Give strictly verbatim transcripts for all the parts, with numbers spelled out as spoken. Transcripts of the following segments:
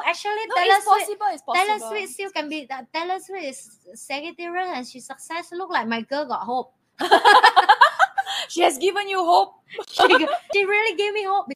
oh, actually, No, Taylor it's Swift, possible. It's possible. Taylor Swift still can be that. Taylor Swift is Sagittarius and she's success. Look like my girl got hope. She has given you hope. she, she really gave me hope.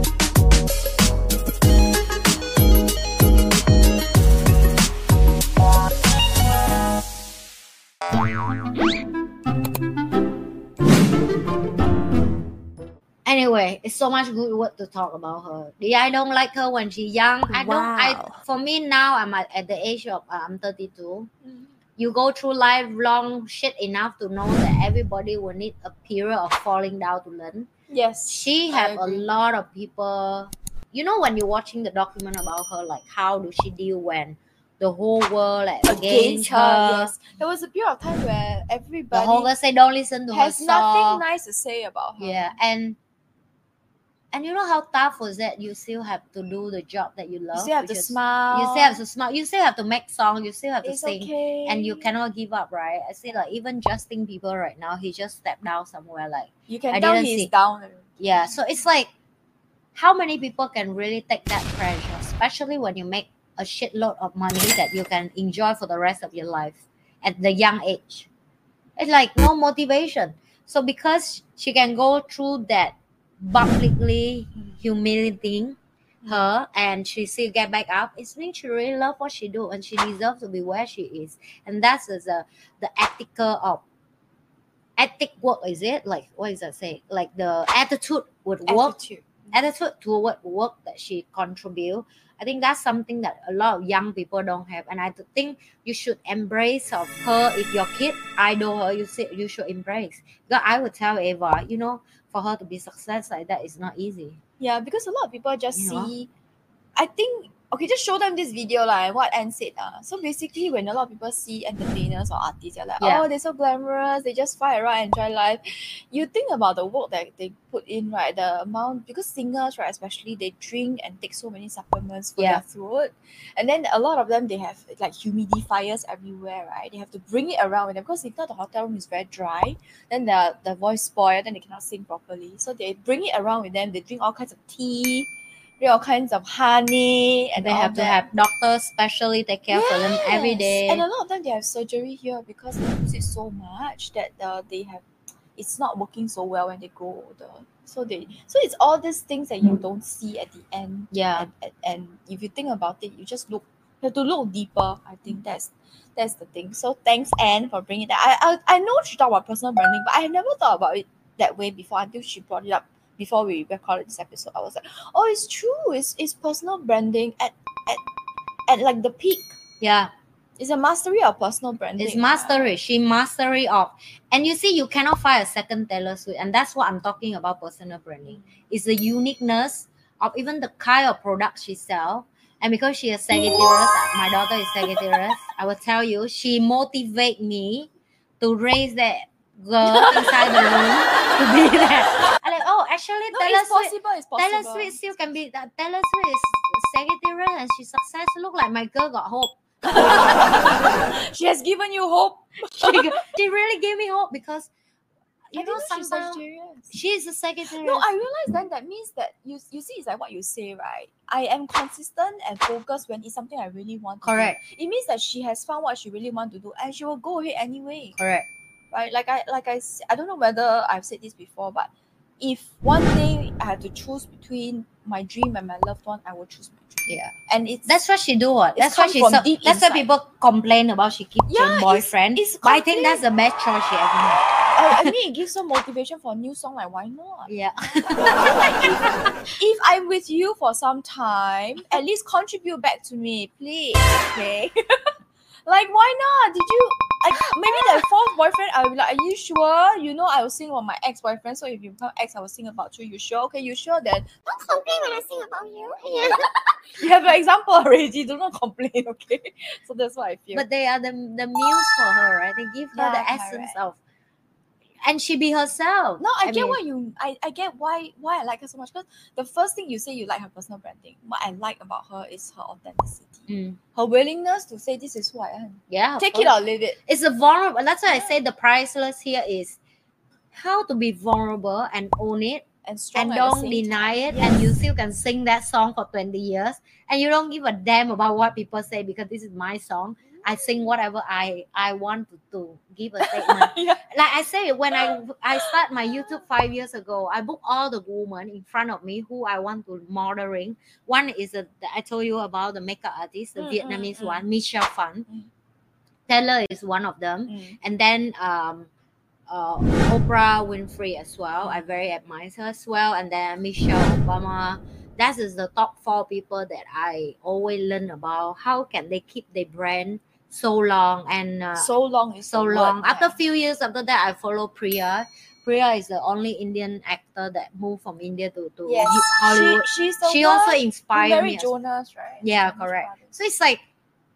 Anyway, it's so much good word to talk about her. Yeah, I don't like her when she's young. I don't. I Wow. for me now, I'm at, at the age of uh, I'm thirty-two. Mm. You go through life long shit enough to know that everybody will need a period of falling down to learn. Yes. She I have a agree. lot of people. You know, when you're watching the document about her, like how do she deal when the whole world like against, Against her, her? yes. There was a period of time where The everybody whole world say don't listen to her has nothing song. nice to say about her. Yeah, and and you know how tough was that? You still have to do the job that you love. You still have which to is- smile. You still have to smile. You still have to make song. You still have to It's sing. okay. And you cannot give up, right? I say like even Justin Bieber right now, he just stepped down somewhere. Like You can I tell didn't he's see- down. yeah, so it's like how many people can really take that pressure, especially when you make a shitload of money that you can enjoy for the rest of your life at the young age. It's like no motivation. So because she can go through that publicly humiliating her and she still get back up, it means she really love what she do and she deserves to be where she is. And that's the the ethical of ethic work, is it? Like what is that say? Like the attitude would work Attitude. attitude toward work that she contribute. I think that's something that a lot of young people don't have, and I think you should embrace of her. If your kid idol her, you say you should embrace. Because I would tell Eva, you know, for her to be success like that is not easy. Yeah, because a lot of people just You know? see. I think okay, just show them this video lah. And what Anne said uh. So basically, when a lot of people see entertainers or artists, they're like, Yeah. oh, they're so glamorous. They just fly around, enjoy life. You think about the work that they put in, right? The amount, because singers, right, especially, they drink and take so many supplements for Yeah. their throat, and then a lot of them they have like humidifiers everywhere, right? They have to bring it around with them because if not, the hotel room is very dry. Then the the voice spoil, then they cannot sing properly. So they bring it around with them. They drink all kinds of tea. All kinds of honey, and They all have to that. have doctors specially take care for them every Yes. day. And a lot of them they have surgery here because they use it so much that uh, they have it's not working so well when they grow older. So they so it's all these things that you don't see at the end. Yeah. And, and, and if you think about it, you just look you have to look deeper. I think that's that's the thing. So thanks Anne for bringing that. I I, I know she talked about personal branding, but I had never thought about it that way before until she brought it up. Before we recorded this episode, I was like, oh, it's true. It's, it's personal branding at, at at like the peak. Yeah. It's a mastery of personal branding. It's mastery. She mastery of, and you see, you cannot find a second Taylor Swift, and that's what I'm talking about. Personal branding. It's the uniqueness of even the kind of product she sells. And because she is Sagittarius, my daughter is Sagittarius, I will tell you, she motivate me to raise that girl inside the room to be that. I'm like, oh, actually, No, Taylor it's Swift. possible. It's possible. Taylor Swift still can be that. Taylor Swift is Sagittarius and she's success. Look like my girl got hope. She has given you hope. she, she really gave me hope because you I know didn't know she's sometimes Sagittarius. she is a Sagittarius. No, I realized then that means that you you see it's like what you say, right? I am consistent and focused when it's something I really want to Correct. do. It means that she has found what she really want to do and she will go ahead anyway. Correct. Right? Like I like I s- I don't know whether I've said this before, but if one day I have to choose between my dream and my loved one, I will choose my dream. Yeah. And it's That's what she do. What? It's That's why come she. from So, deep that's why inside. people complain about she keep Yeah, changing it's- boyfriend. it's but I think complain- that's the best choice she ever made. I, I mean it gives some motivation for a new song, like why not? Yeah. If I'm with you for some time, at least contribute back to me, please. Okay. Like why not? Did you like maybe the fourth boyfriend I'll be like, are you sure? You know I will sing about my ex-boyfriend, so if you become ex, I will sing about you. You sure? Okay, you sure then? Don't complain when I sing about you. Yeah. You have an example already. Do not complain, okay? So that's what I feel. But they are the the muse for her, right? They give her Yeah, the essence of, and she be herself. No, I, get mean, why you. I, I get why why I like her so much. Because the first thing you say you like her personal branding. What I like about her is her authenticity, Mm. her willingness to say this is who I am. Yeah. of Take it course. or leave it. It's a vulnerable. That's why I Yeah. say the priceless here is how to be vulnerable and own it and strong and at the don't same deny time. it, and you Yes. still can sing that song for twenty years, and you don't give a damn about what people say because this is my song. I sing whatever I I want to, to give a statement. Yeah. Like I say, when I I start my YouTube five years ago, I book all the women in front of me who I want to modeling. One is a, I told you about the makeup artist, the Mm, Vietnamese mm, mm. one, Michelle Phan. Mm. Taylor is one of them, Mm. and then um, uh, Oprah Winfrey as well. I very admire her as well, and then Michelle Obama. That is the top four people that I always learn about. How can they keep their brand so long and uh, So long is so the word, long? After a yeah. few years after that, I follow Priya. Priya is the only Indian actor that moved from India to, to Yes, Hollywood. she, she's the She one also who inspired married me. As, Jonas, right? yeah, Jonas correct. Brothers. So it's like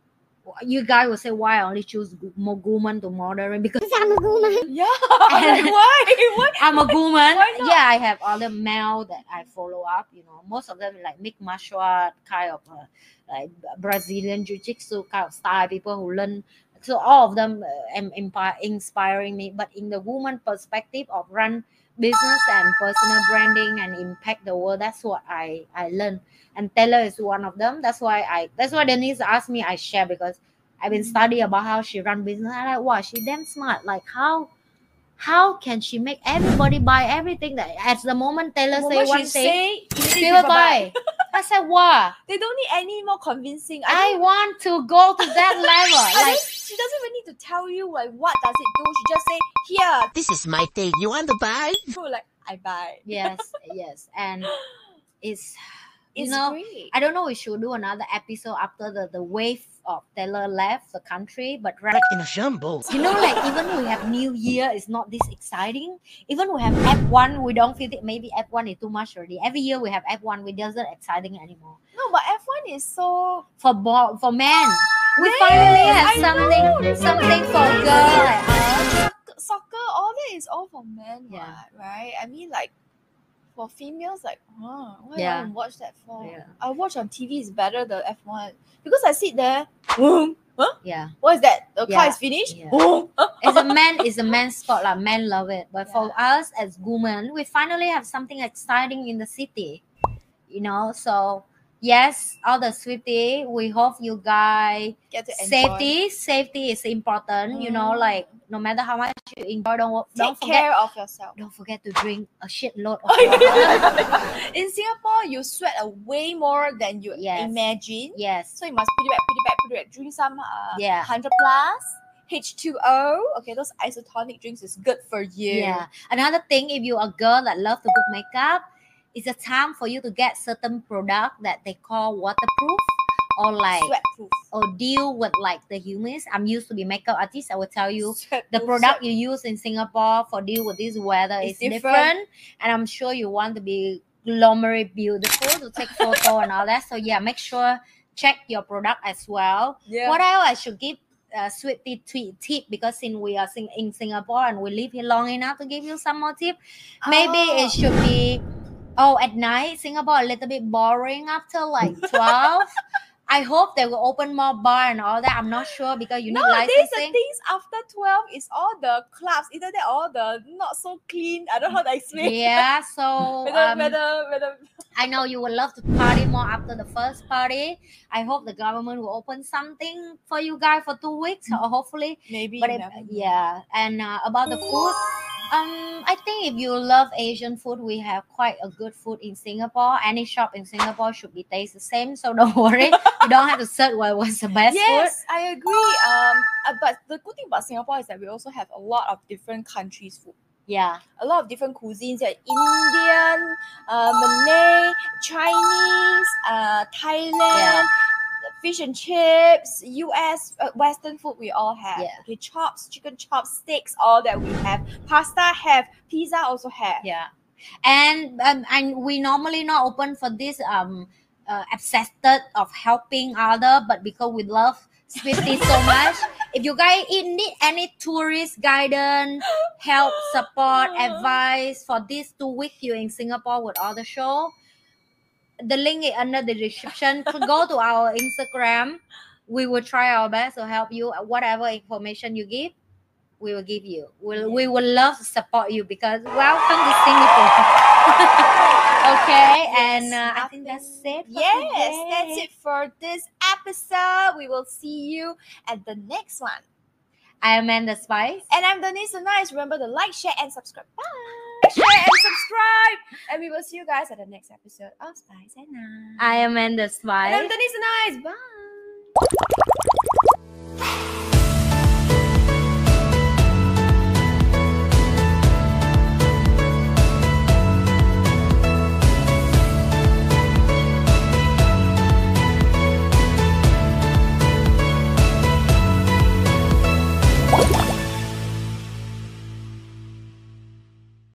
you guys will say why I only choose Gu- woman to model because I'm a woman. Yeah, like, why? Why? I'm a woman. Why not? Yeah, I have other male that I follow up. You know, most of them like Mick Marshall, kind of uh, like Brazilian jiu-jitsu kind of style people who learn. So all of them uh, am impi- inspiring me. But in the woman perspective of run business and personal branding and impact the world, that's what I I learned. And Taylor is one of them. That's why I. That's why Denise asked me. I share because I've been studying about how she run business. I like, wow, she damn smart. Like how how can she make everybody buy everything that at the moment Taylor The say moment one she thing, say, immediately people people buy. buy. I said, wow, They don't need any more convincing. I, I don't, want to go to that I level. Like, don't, she doesn't even need to tell you like what does it do. She just say, here, This is my thing. You want to buy? so like I buy. yes, yes, and it's you It's know, great. I don't know. We should do another episode after the the wave of Taylor left the country, but right. Like in a jumbo. You know, like even we have New Year, it's not this exciting. Even we have F one, we don't feel it. Maybe F one is too much already. Every year we have F one, we doesn't exciting anymore. No, but F one is so For bo- for men, we Yes, finally have I something, know, that's something what for I a girl like us. soccer, soccer, all that is all for men, Yeah. what, right? I mean, like for females, like, huh, what do Yeah. I watch that for? Yeah. I watch on T V is better the F one because I sit there. Boom, huh? Yeah, What is that? The car Yeah. is finished. Yeah. Boom. it's a man, it's a man's sport. Like men love it, but for Yeah. us as women, we finally have something exciting in the city. You know, so yes, all the Swiftie, we hope you guys Get to enjoy. safety safety is important. You know, Mm. like no matter how much you enjoy, don't Take don't forget care of yourself. don't forget to drink a shitload of Oh, water. yeah. In Singapore, you sweat a way more than you Yes. imagine. Yes, So you must put it back, put it back, put it back. Drink some uh, Yeah. one hundred plus, H two O. Okay, those isotonic drinks is good for you. yeah. Another thing, if you're a girl that love to book makeup, it's a time for you to get certain product that they call waterproof or like Sweat proof. or deal with like the humidity. I'm used to be makeup artist. I will tell you Sweat the proof, product sweat- you use in Singapore for deal with this weather It's is different. different. And I'm sure you want to be glamoury beautiful to take photo and all that. So yeah, make sure check your product as well. Yeah. What else I should give uh, sweet tea tweet tip because since we are sing- in Singapore and we live here long enough to give you some more tip. Maybe Oh. it should be oh at night Singapore a little bit boring after like twelve. I hope they will open more bar and all that. I'm not sure because you need Nowadays, the licensing. things after twelve is all the clubs, either that or the not so clean. I don't know how to explain. Yeah, so Whether, um, whether, whether, I know you would love to party more after the first party. I hope the government will open something for you guys for two weeks or hopefully. maybe. But you if, never know. yeah, and uh, about the food, um, I think if you love Asian food, we have quite a good food in Singapore. Any shop in Singapore should be taste the same, so don't worry. You don't have to search what was the best Yes, I agree. Um, uh, but the good thing about Singapore is that we also have a lot of different countries' food. food. Yeah, A lot of different cuisines, like Indian, uh, Malay, Chinese, uh, Thailand, fish and chips, U S, uh, Western food we all have. Yeah. Okay, chops, chicken chops, steaks, all that we have. Pasta have, pizza also have. yeah, and um, and we normally not open for this um uh, obsessed of helping other, but because we love Swiftie so much. If you guys need any tourist guidance, help, support, advice for these two weeks you're in Singapore with all the show, the link is under the description. Go to our Instagram. We will try our best to help you. Whatever information you give, we will give you. We'll, we will love to support you because welcome to Singapore. Okay, Yes, and uh, I think nothing- that's it. For Yes, today. that's it for this episode. We will see you at the next one. I am Amanda Spice. And I'm Denise the Nice. Remember to like, share, and subscribe. Bye. Share and subscribe. And we will see you guys at the next episode of Spice and Nice. I am Amanda Spice. And I'm Denise the Nice. Bye.